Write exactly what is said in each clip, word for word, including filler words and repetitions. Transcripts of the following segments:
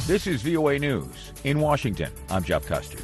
This is V O A News. In Washington, I'm Jeff Custer.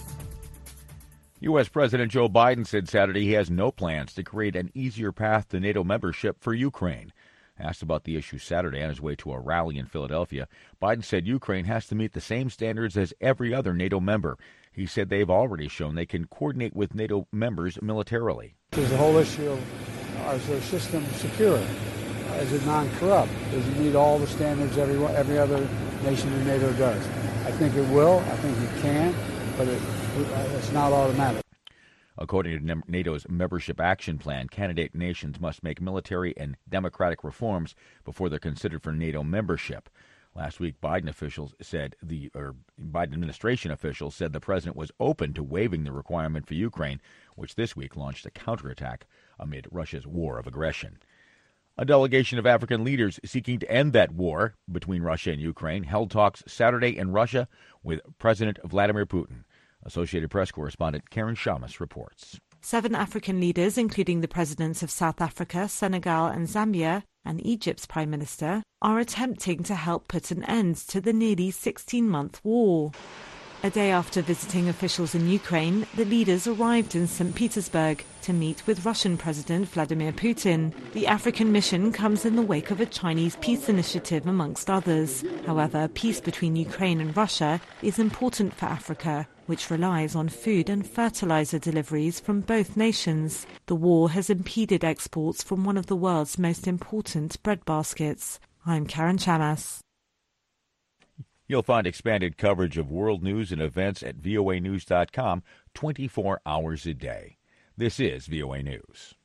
U S. President Joe Biden said Saturday he has no plans to create an easier path to NATO membership for Ukraine. Asked about the issue Saturday on his way to a rally in Philadelphia, Biden said Ukraine has to meet the same standards as every other NATO member. He said they've already shown they can coordinate with NATO members militarily. There's the whole issue of, is their system secure? Is it non-corrupt? Does it meet all the standards every, every other nation in NATO does? I think it will. I think it can, but it, it's not automatic. According to NATO's membership action plan, candidate nations must make military and democratic reforms before they're considered for NATO membership. Last week, Biden officials said the or Biden administration officials said the president was open to waiving the requirement for Ukraine, which this week launched a counterattack amid Russia's war of aggression. A delegation of African leaders seeking to end that war between Russia and Ukraine held talks Saturday in Russia with President Vladimir Putin. Associated Press correspondent Karen Shamas reports. Seven African leaders, including the presidents of South Africa, Senegal and Zambia, and Egypt's prime minister, are attempting to help put an end to the nearly sixteen-month war. A day after visiting officials in Ukraine, the leaders arrived in Saint Petersburg to meet with Russian President Vladimir Putin. The African mission comes in the wake of a Chinese peace initiative, amongst others. However, peace between Ukraine and Russia is important for Africa, which relies on food and fertilizer deliveries from both nations. The war has impeded exports from one of the world's most important breadbaskets. I'm Karen Chamas. You'll find expanded coverage of world news and events at V O A news dot com twenty-four hours a day. This is V O A News.